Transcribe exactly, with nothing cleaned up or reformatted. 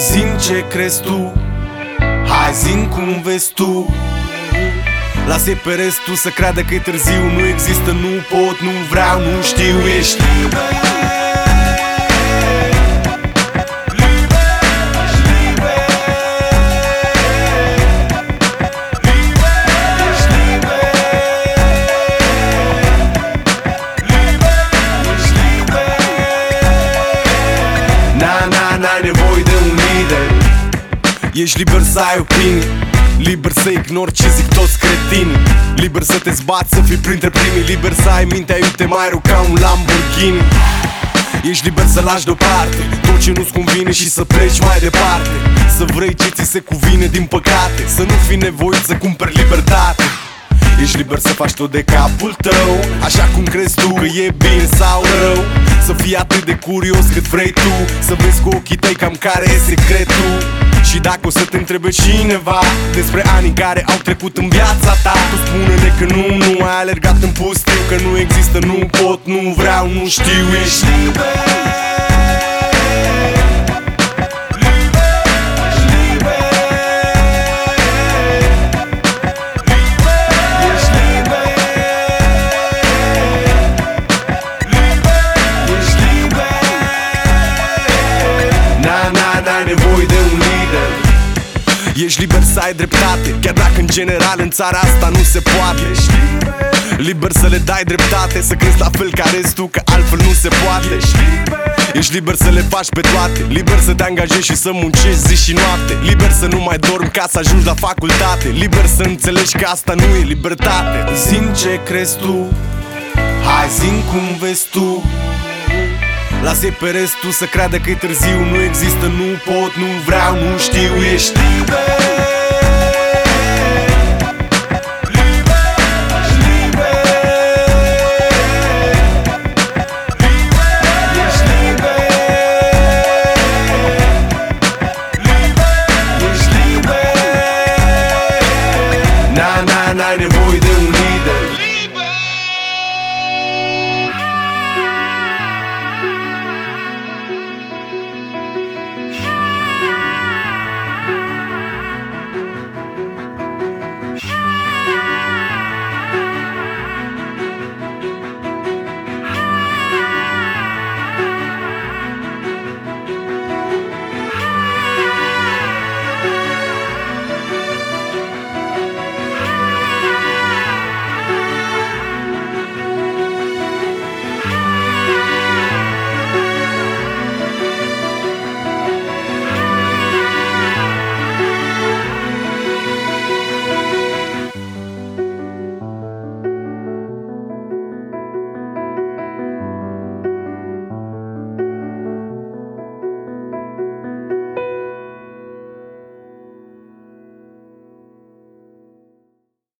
Zi-mi ce crezi tu, hai zi-mi cum vezi tu. Lasă-i pe restul să creadă că e târziu. Nu există, nu pot, nu vreau, nu știu. Ești liber. N-ai nevoie de un lider. Ești liber să ai opinii, liber să ignori ce zic toți cretinii, liber să te zbați, să fii printre primii, liber să ai mintea iute mai rău ca un Lamborghini. Ești liber să lași deoparte tot ce nu-ți convine și să pleci mai departe, să vrei ce ți se cuvine, din păcate să nu fii nevoit să cumperi libertate. Ești liber să faci tot de capul tău, așa cum crezi tu că e bine sau rău, să fii atât de curios cât vrei tu, să vezi cu ochii tăi cam care e secretul. Și dacă o să te întrebe cineva despre anii care au trecut în viața ta, tu spune-ne că nu, nu ai alergat în pustiu, că nu există, nu pot, nu vreau, nu știu. Ești liber. N-ai nevoie de un lider. Ești liber să ai dreptate, chiar dacă în general în țara asta nu se poate. Ești liber. Liber să le dai dreptate, să crezi la fel ca restul, că altfel nu se poate. Ești liber. Ești liber să le faci pe toate, liber să te angajezi și să muncești zi și noapte, liber să nu mai dormi ca să ajungi la facultate, liber să înțelegi că asta nu e libertate. Zi-mi ce crezi tu, hai zi-mi cum vezi tu. Lasă-i pe restul să creadă că e târziu. Nu există, nu pot, nu vreau, nu știu. Ești liber.